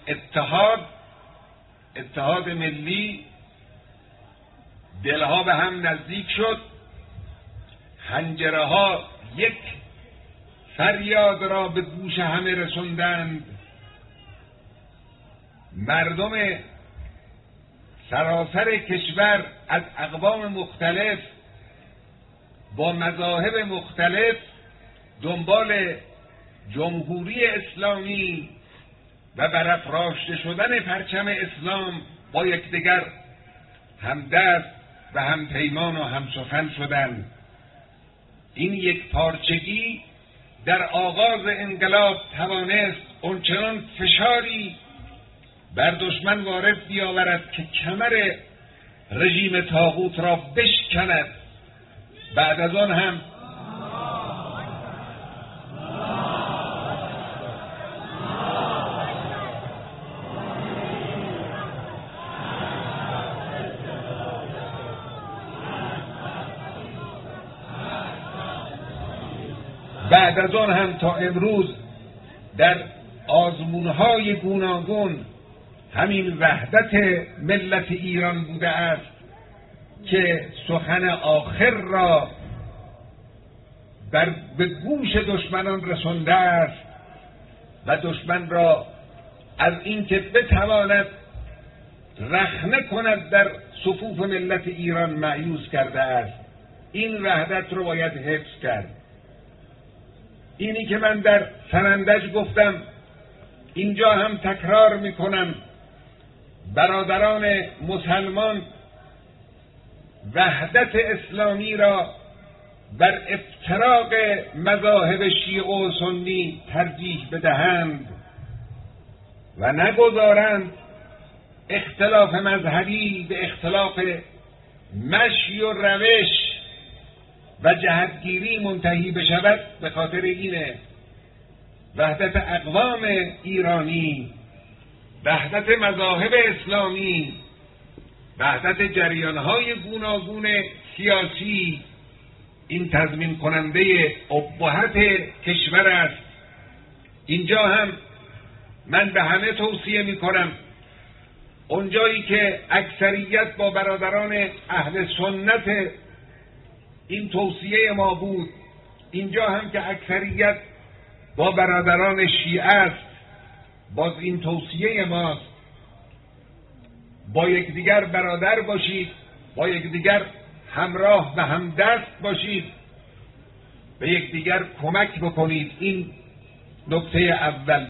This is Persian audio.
اتحاد ملی، دلها به هم نزدیک شد، حنجره ها یک فریاد را به گوش همه رسوندند. مردم سراسر کشور از اقوام مختلف با مذاهب مختلف دنبال جمهوری اسلامی و برافراشته شدن پرچم اسلام با یکدیگر همدست و همپیمان و همسخن شدند. این یک پارچگی در آغاز انقلاب توانست اونچنان فشاری بر دشمن وارد بیاورد که کمر رژیم طاغوت را بشکند. بعد از آن هم تا امروز در آزمون‌های گوناگون همین وحدت ملت ایران بوده است که سخن آخر را به گوش دشمنان رسانده است و دشمن را از اینکه بتواند رخنه کند در صفوف ملت ایران مایوس کرده است. این وحدت رو باید حفظ کرد. اینی که من در سنندج گفتم اینجا هم تکرار میکنم، برادران مسلمان وحدت اسلامی را بر افتراق مذاهب شیعه و سنی ترجیح بدهند و نگذارند اختلاف مذهبی به اختلاف مشی و روش و جهتگیری منتهی بشود. به خاطر اینه وحدت اقوام ایرانی، وحدت مذاهب اسلامی، وحدت جریانهای گوناگون سیاسی این تضمین کننده ابهت کشور است. اینجا هم من به همه توصیه می کنم اونجایی که اکثریت با برادران اهل سنت این توصیه ما بود، اینجا هم که اکثریت با برادران شیعه است باز این توصیه ماست. با یکدیگر برادر باشید، با یکدیگر همراه و همدست باشید، به یکدیگر کمک بکنید. این نکته اول.